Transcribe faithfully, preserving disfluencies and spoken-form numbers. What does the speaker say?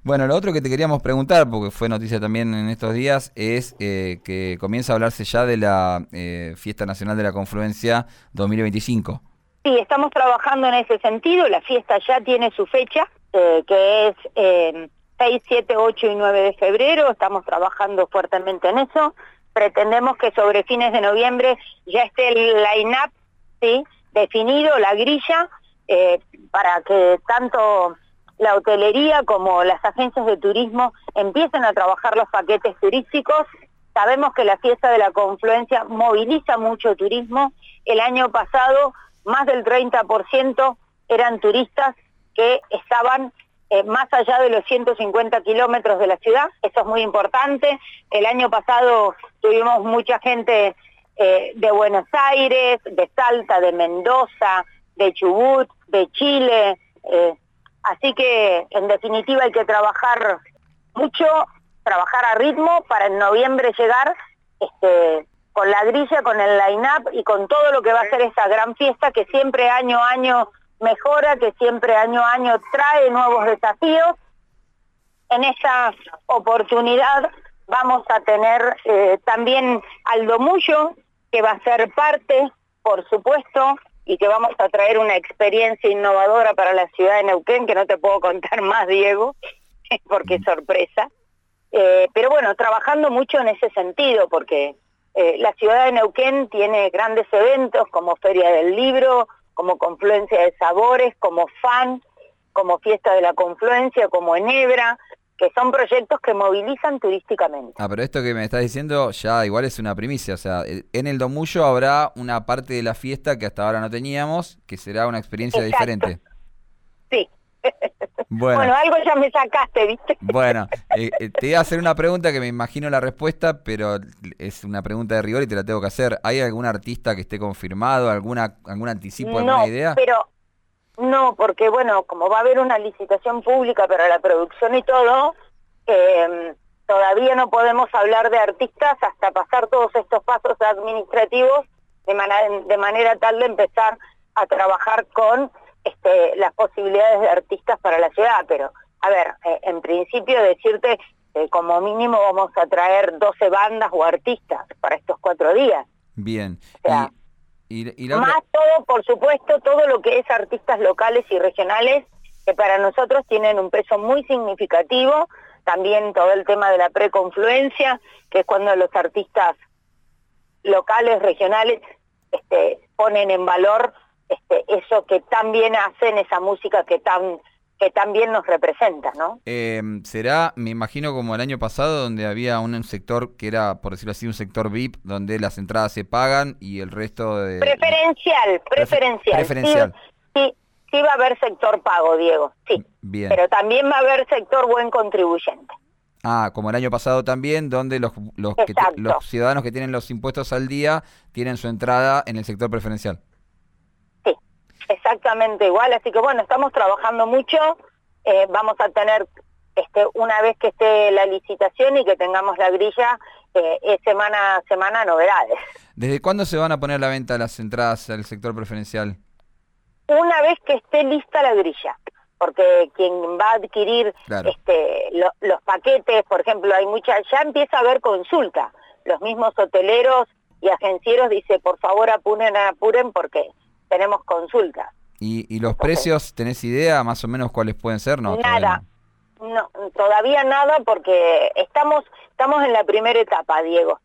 Bueno, lo otro que te queríamos preguntar, porque fue noticia también en estos días, es eh, que comienza a hablarse ya de la eh, Fiesta Nacional de la Confluencia dos mil veinticinco. Sí, estamos trabajando en ese sentido. La fiesta ya tiene su fecha, eh, que es eh, seis, siete, ocho y nueve de febrero. Estamos trabajando fuertemente en eso. Pretendemos que sobre fines de noviembre ya esté el line-up, ¿sí?, definido, la grilla, eh, para que tanto la hotelería como las agencias de turismo empiecen a trabajar los paquetes turísticos. Sabemos que la fiesta de la Confluencia moviliza mucho turismo. El año pasado más del treinta por ciento eran turistas que estaban eh, más allá de los ciento cincuenta kilómetros de la ciudad. Eso es muy importante. El año pasado tuvimos mucha gente eh, de Buenos Aires, de Salta, de Mendoza, de Chubut, de Chile. Eh, así que, en definitiva, hay que trabajar mucho, trabajar a ritmo para en noviembre llegar este, con la grilla, con el line-up y con todo lo que va a ser esa gran fiesta que siempre año a año mejora, que siempre año a año trae nuevos desafíos. En esta oportunidad vamos a tener eh, también Aldo Mullo, que va a ser parte, por supuesto, y que vamos a traer una experiencia innovadora para la ciudad de Neuquén, que no te puedo contar más, Diego, porque es sorpresa. Eh, pero bueno, trabajando mucho en ese sentido, porque eh, la ciudad de Neuquén tiene grandes eventos como Feria del Libro, como Confluencia de Sabores, como FAN, como Fiesta de la Confluencia, como Enebra, que son proyectos que movilizan turísticamente. Ah, pero esto que me estás diciendo ya igual es una primicia, o sea, en el Domullo habrá una parte de la fiesta que hasta ahora no teníamos, que será una experiencia Exacto. diferente. Sí. Bueno, bueno, algo ya me sacaste, ¿viste? Bueno, eh, eh, te iba a hacer una pregunta que me imagino la respuesta, pero es una pregunta de rigor y te la tengo que hacer. ¿Hay algún artista que esté confirmado, alguna algún anticipo, alguna No, idea? pero no, porque bueno, como va a haber una licitación pública para la producción y todo, eh, todavía no podemos hablar de artistas hasta pasar todos estos pasos administrativos de, manera, de manera tal de empezar a trabajar con este, las posibilidades de artistas para la ciudad. Pero, a ver, eh, en principio decirte que como mínimo vamos a traer doce bandas o artistas para estos cuatro días. Bien. O sea, y... Y, y la más otra... todo, por supuesto, todo lo que es artistas locales y regionales, que para nosotros tienen un peso muy significativo. También todo el tema de la preconfluencia, que es cuando los artistas locales, regionales, este, ponen en valor este, eso que tan bien hacen, esa música que tan que también nos representa, ¿no? Eh, será, me imagino, como el año pasado, donde había un sector que era, por decirlo así, un sector V I P, donde las entradas se pagan y el resto de... Preferencial, preferencial. Preferencial. Sí, sí, sí va a haber sector pago, Diego, sí. Bien. Pero también va a haber sector buen contribuyente. Ah, como el año pasado también, donde los, los, que te, los ciudadanos que tienen los impuestos al día tienen su entrada en el sector preferencial. Exactamente igual, así que bueno, estamos trabajando mucho, eh, vamos a tener, este, una vez que esté la licitación y que tengamos la grilla, eh, es semana a semana novedades. ¿Desde cuándo se van a poner a la venta las entradas al sector preferencial? Una vez que esté lista la grilla, porque quien va a adquirir claro. este, lo, los paquetes, por ejemplo, hay mucha, ya empieza a haber consulta, los mismos hoteleros y agencieros dicen, por favor apuren, apuren porque tenemos consultas. ¿Y, y los Entonces, precios, tenés idea más o menos cuáles pueden ser? No, nada, no. no, todavía nada porque estamos estamos en la primera etapa, Diego.